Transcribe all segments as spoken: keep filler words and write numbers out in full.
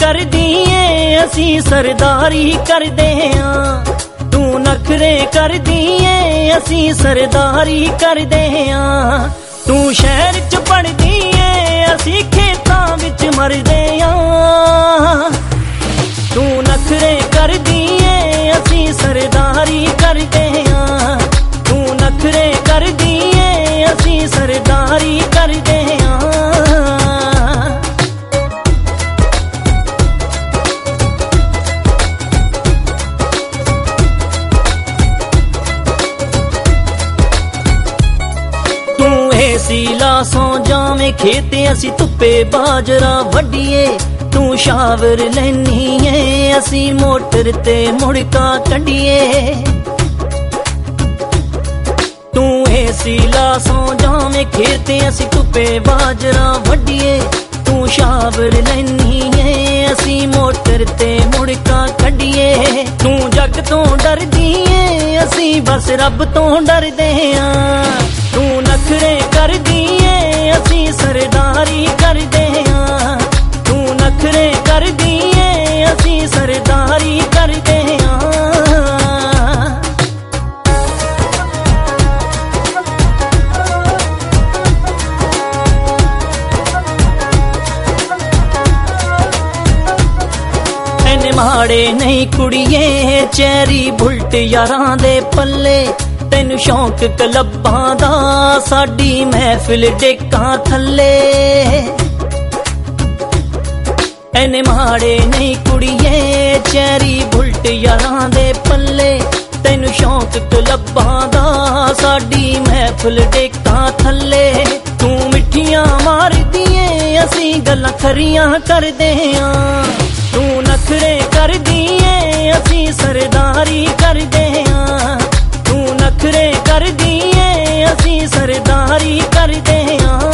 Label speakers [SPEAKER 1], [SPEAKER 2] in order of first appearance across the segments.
[SPEAKER 1] करदी ए असीं सरदारी करदे आं। तू नखरे करदी ए असीं सरदारी करदे आं। तू शहर च पढ़दी ए असीं खेतां विच मरदे आं। तू नखरे करदी ए असीं सरदारी करदे आं। तू नखरे करदी ए असीं सरदारी करदे आं। तू एसीला सौ जावें खेते असीं धुप्पे बाजरा वड्डीए। तू शावर लैनी है असी मोटर ते मुड़का कड्डिए। तू एसी ला सौ जावें खेते असी धुप्पे बाजरा वड्डीए। तू शावर लैनी है असी मोटर ते मुड़का कड्डिए। तू जग तो डरदी है असी बस रब तो डरदे आं। तू नखरे करदी है असी सरदारी करदे आं। तू नखरे करदी ए असीं सरदारी करदे आं। एने माड़े नहीं कुड़िए चैरी बुलट यारां दे पल्ले। तैनू शौक कलब्बां दा साडी महफिल डेकां थल्ले। एने माड़े नहीं कुड़िए चैरी बुलट यारां दे पल्ले। तैनू शौक कलब्बां दा साडी महफिल डेकां थल्ले। तू मिठियां मारदी ए असीं गल्लां खरियां करदे आं। तू नखरे करदी ए असीं सरदारी करदे आं। तू नखरे करदी ए असीं सरदारी करदे आं।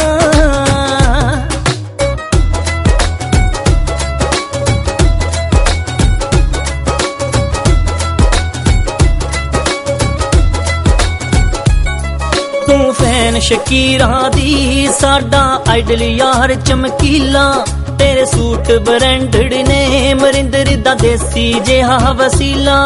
[SPEAKER 1] तू फैन शकीरा दी साडा आइडल यार चमकीला। तेरे सूट ब्रांडेड ने मरिंदर दा देसी जिहा वसीला।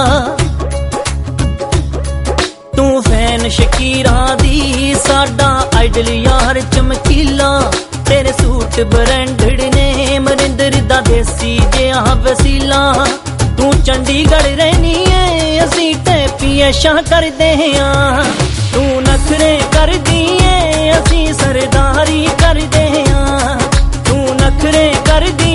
[SPEAKER 1] तू फैन शकीरा दी साडा आइडल यार चमकीला। तेरे सूट ब्रांडेड ने मरिंदर दा देसी जिहा वसीला। तू चंडीगढ़ रहनी है असीं टैपी ऐशां करदे आं। तू नखरे करदी ए असीं सरदारी करदे आं। तू नखरे करदी